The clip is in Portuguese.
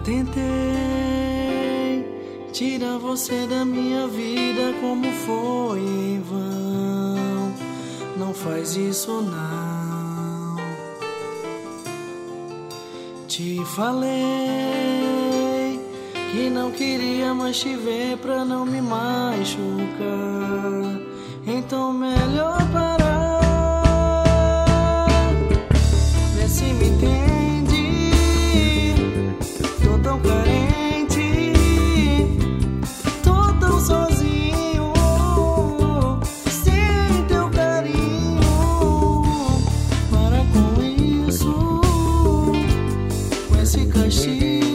Tentei tirar você da minha vida, como foi em vão. Não faz isso não. Te falei que não queria mais te ver pra não me machucar. Então melhor parar. Vê se me entende. Tô tão carente, tô tão sozinho, sem teu carinho. Para com isso, com esse castigo.